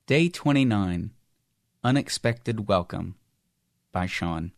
Day 29, Unexpected Welcome, by Sean.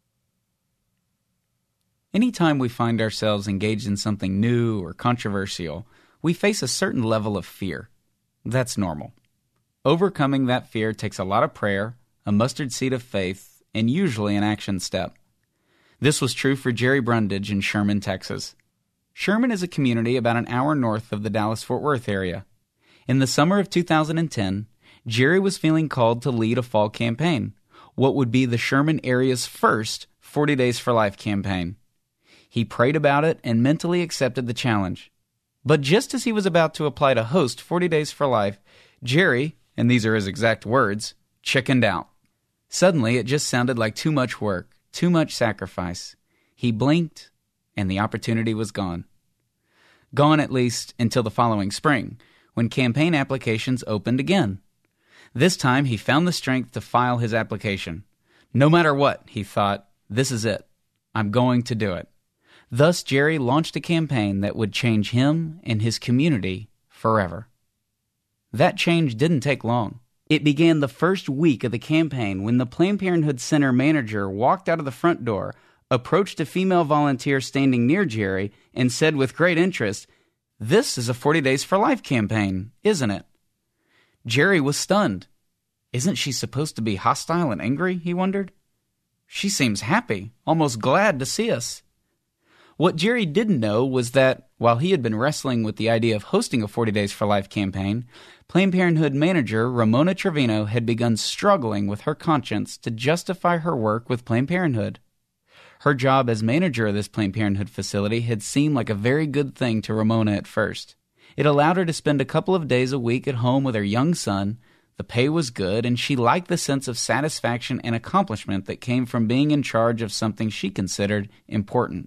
Anytime we find ourselves engaged in something new or controversial, we face a certain level of fear. That's normal. Overcoming that fear takes a lot of prayer, a mustard seed of faith, and usually an action step. This was true for Jerry Brundage in Sherman, Texas. Sherman is a community about an hour north of the Dallas-Fort Worth area. In the summer of 2010, Jerry was feeling called to lead a fall campaign, what would be the Sherman area's first 40 Days for Life campaign. He prayed about it and mentally accepted the challenge. But just as he was about to apply to host 40 Days for Life, Jerry, and these are his exact words, chickened out. Suddenly, it just sounded like too much work, too much sacrifice. He blinked, and the opportunity was gone. Gone at least until the following spring, when campaign applications opened again. This time, he found the strength to file his application. No matter what, he thought, this is it. I'm going to do it. Thus, Jerry launched a campaign that would change him and his community forever. That change didn't take long. It began the first week of the campaign when the Planned Parenthood Center manager walked out of the front door, approached a female volunteer standing near Jerry, and said with great interest, "This is a 40 Days for Life campaign, isn't it?" Jerry was stunned. Isn't she supposed to be hostile and angry, he wondered? She seems happy, almost glad to see us. What Jerry didn't know was that, while he had been wrestling with the idea of hosting a 40 Days for Life campaign, Planned Parenthood manager Ramona Trevino had begun struggling with her conscience to justify her work with Planned Parenthood. Her job as manager of this Planned Parenthood facility had seemed like a very good thing to Ramona at first. It allowed her to spend a couple of days a week at home with her young son, the pay was good, and she liked the sense of satisfaction and accomplishment that came from being in charge of something she considered important.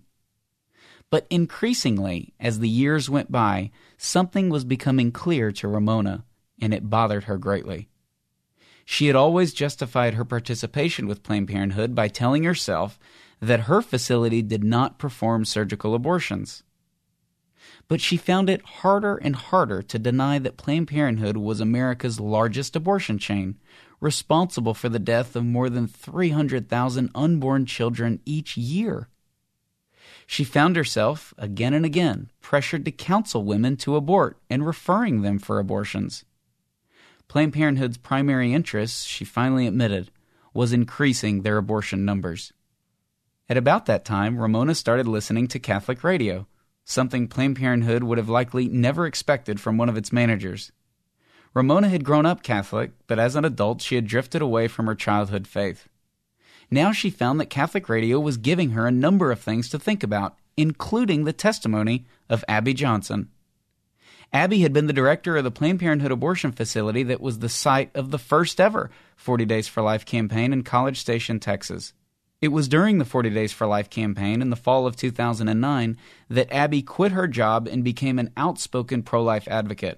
But increasingly, as the years went by, something was becoming clear to Ramona, and it bothered her greatly. She had always justified her participation with Planned Parenthood by telling herself that her facility did not perform surgical abortions. But she found it harder and harder to deny that Planned Parenthood was America's largest abortion chain, responsible for the death of more than 300,000 unborn children each year. She found herself, again and again, pressured to counsel women to abort and referring them for abortions. Planned Parenthood's primary interest, she finally admitted, was increasing their abortion numbers. At about that time, Ramona started listening to Catholic radio, something Planned Parenthood would have likely never expected from one of its managers. Ramona had grown up Catholic, but as an adult she had drifted away from her childhood faith. Now she found that Catholic radio was giving her a number of things to think about, including the testimony of Abby Johnson. Abby had been the director of the Planned Parenthood abortion facility that was the site of the first ever 40 Days for Life campaign in College Station, Texas. It was during the 40 Days for Life campaign in the fall of 2009 that Abby quit her job and became an outspoken pro-life advocate.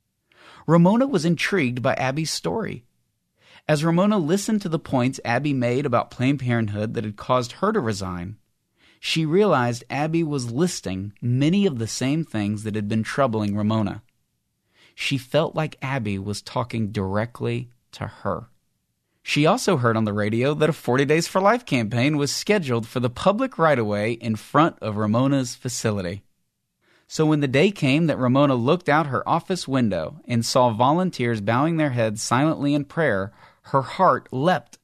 Ramona was intrigued by Abby's story. As Ramona listened to the points Abby made about Planned Parenthood that had caused her to resign, she realized Abby was listing many of the same things that had been troubling Ramona. She felt like Abby was talking directly to her. She also heard on the radio that a 40 Days for Life campaign was scheduled for the public right-of-way in front of Ramona's facility. So when the day came that Ramona looked out her office window and saw volunteers bowing their heads silently in prayer, her heart leapt.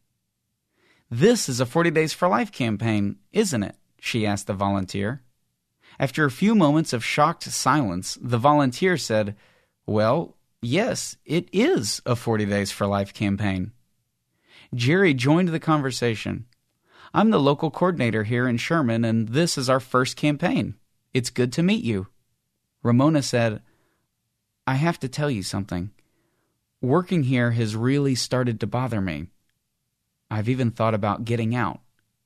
"This is a 40 Days for Life campaign, isn't it?" she asked the volunteer. After a few moments of shocked silence, the volunteer said, "Well, yes, it is a 40 Days for Life campaign." Jerry joined the conversation. "I'm the local coordinator here in Sherman, and this is our first campaign. It's good to meet you." Ramona said, "I have to tell you something. Working here has really started to bother me. I've even thought about getting out."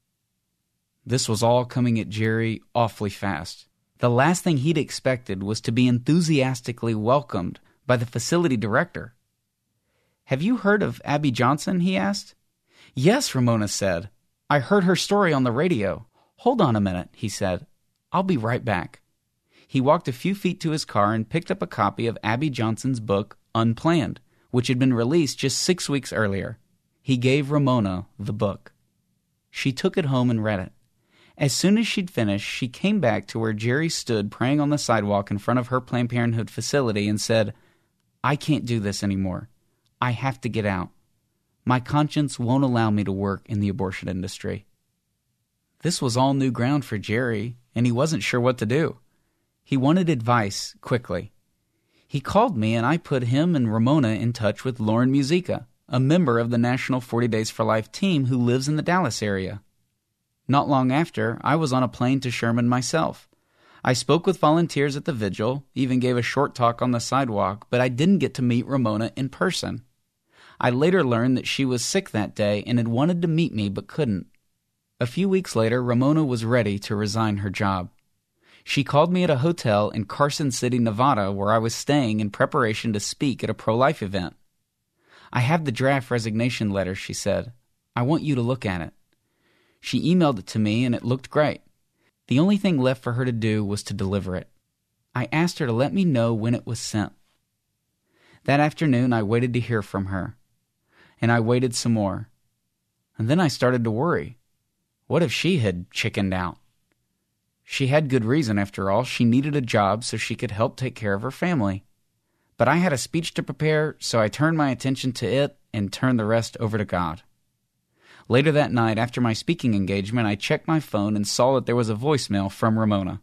This was all coming at Jerry awfully fast. The last thing he'd expected was to be enthusiastically welcomed by the facility director. "Have you heard of Abby Johnson?" he asked. "Yes," Ramona said. "I heard her story on the radio." "Hold on a minute," he said. "I'll be right back." He walked a few feet to his car and picked up a copy of Abby Johnson's book, Unplanned, which had been released just 6 weeks earlier. He gave Ramona the book. She took it home and read it. As soon as she'd finished, she came back to where Jerry stood praying on the sidewalk in front of her Planned Parenthood facility and said, "I can't do this anymore. I have to get out. My conscience won't allow me to work in the abortion industry." This was all new ground for Jerry, and he wasn't sure what to do. He wanted advice quickly. He called me, and I put him and Ramona in touch with Lauren Musica, a member of the National 40 Days for Life team who lives in the Dallas area. Not long after, I was on a plane to Sherman myself. I spoke with volunteers at the vigil, even gave a short talk on the sidewalk, but I didn't get to meet Ramona in person. I later learned that she was sick that day and had wanted to meet me but couldn't. A few weeks later, Ramona was ready to resign her job. She called me at a hotel in Carson City, Nevada, where I was staying in preparation to speak at a pro-life event. "I have the draft resignation letter," she said. "I want you to look at it." She emailed it to me, and it looked great. The only thing left for her to do was to deliver it. I asked her to let me know when it was sent. That afternoon, I waited to hear from her. And I waited some more. And then I started to worry. What if she had chickened out? She had good reason, after all. She needed a job so she could help take care of her family. But I had a speech to prepare, so I turned my attention to it and turned the rest over to God. Later that night, after my speaking engagement, I checked my phone and saw that there was a voicemail from Ramona.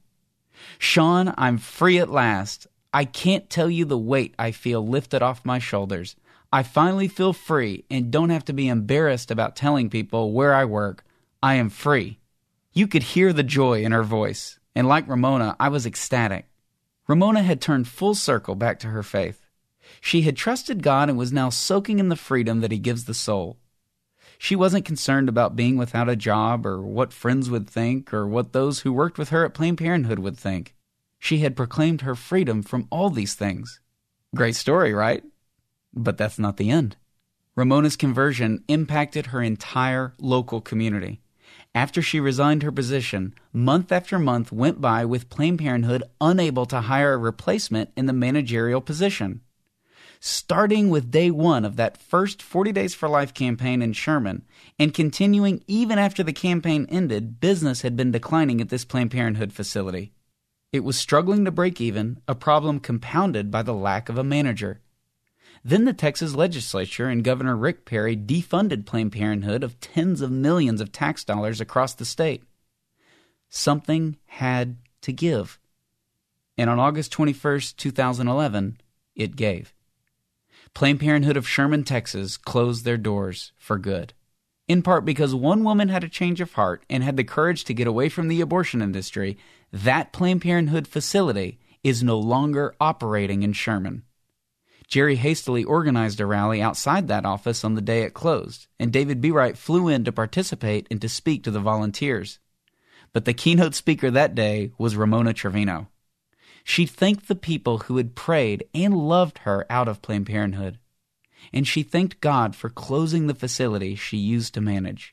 "Sean, I'm free at last. I can't tell you the weight I feel lifted off my shoulders. I finally feel free and don't have to be embarrassed about telling people where I work. I am free." You could hear the joy in her voice, and like Ramona, I was ecstatic. Ramona had turned full circle back to her faith. She had trusted God and was now soaking in the freedom that He gives the soul. She wasn't concerned about being without a job or what friends would think or what those who worked with her at Planned Parenthood would think. She had proclaimed her freedom from all these things. Great story, right? But that's not the end. Ramona's conversion impacted her entire local community. After she resigned her position, month after month went by with Planned Parenthood unable to hire a replacement in the managerial position. Starting with day one of that first 40 Days for Life campaign in Sherman, and continuing even after the campaign ended, business had been declining at this Planned Parenthood facility. It was struggling to break even, a problem compounded by the lack of a manager. Then the Texas legislature and Governor Rick Perry defunded Planned Parenthood of tens of millions of tax dollars across the state. Something had to give. And on August 21st, 2011, it gave. Planned Parenthood of Sherman, Texas closed their doors for good, in part because one woman had a change of heart and had the courage to get away from the abortion industry. That Planned Parenthood facility is no longer operating in Sherman. Jerry hastily organized a rally outside that office on the day it closed, and David Bereit flew in to participate and to speak to the volunteers. But the keynote speaker that day was Ramona Trevino. She thanked the people who had prayed and loved her out of Planned Parenthood, and she thanked God for closing the facility she used to manage.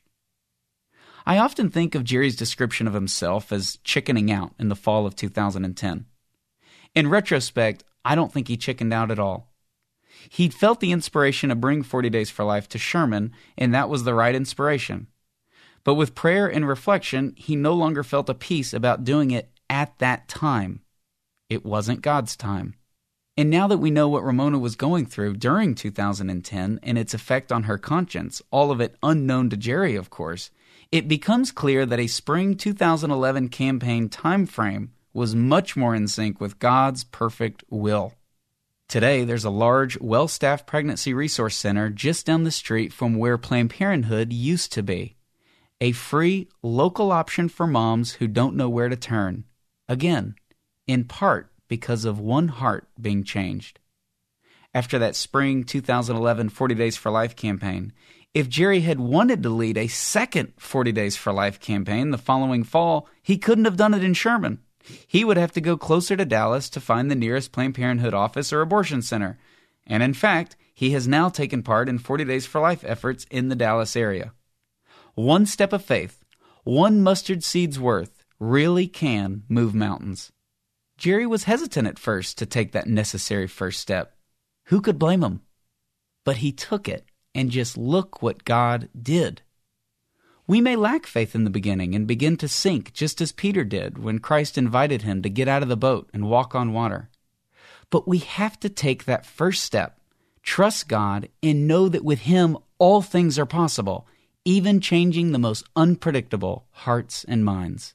I often think of Jerry's description of himself as chickening out in the fall of 2010. In retrospect, I don't think he chickened out at all. He'd felt the inspiration to bring 40 Days for Life to Sherman, and that was the right inspiration. But with prayer and reflection, he no longer felt a peace about doing it at that time. It wasn't God's time. And now that we know what Ramona was going through during 2010 and its effect on her conscience, all of it unknown to Jerry, of course, it becomes clear that a spring 2011 campaign time frame was much more in sync with God's perfect will. Today, there's a large, well-staffed pregnancy resource center just down the street from where Planned Parenthood used to be. A free, local option for moms who don't know where to turn. Again, in part because of one heart being changed. After that spring 2011 40 Days for Life campaign, if Jerry had wanted to lead a second 40 Days for Life campaign the following fall, he couldn't have done it in Sherman. He would have to go closer to Dallas to find the nearest Planned Parenthood office or abortion center. And in fact, he has now taken part in 40 Days for Life efforts in the Dallas area. One step of faith, one mustard seed's worth, really can move mountains. Jerry was hesitant at first to take that necessary first step. Who could blame him? But he took it, and just look what God did. We may lack faith in the beginning and begin to sink just as Peter did when Christ invited him to get out of the boat and walk on water. But we have to take that first step, trust God, and know that with Him all things are possible, even changing the most unpredictable hearts and minds.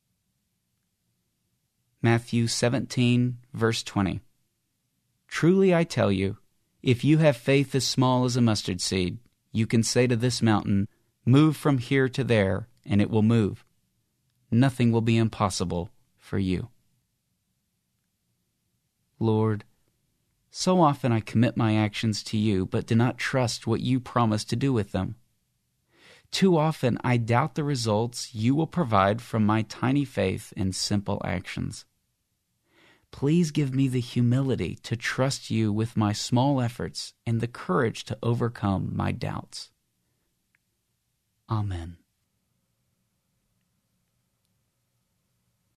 Matthew 17, verse 20. Truly I tell you, if you have faith as small as a mustard seed, you can say to this mountain, move from here to there, and it will move. Nothing will be impossible for you. Lord, so often I commit my actions to you, but do not trust what you promise to do with them. Too often I doubt the results you will provide from my tiny faith and simple actions. Please give me the humility to trust you with my small efforts and the courage to overcome my doubts. Amen.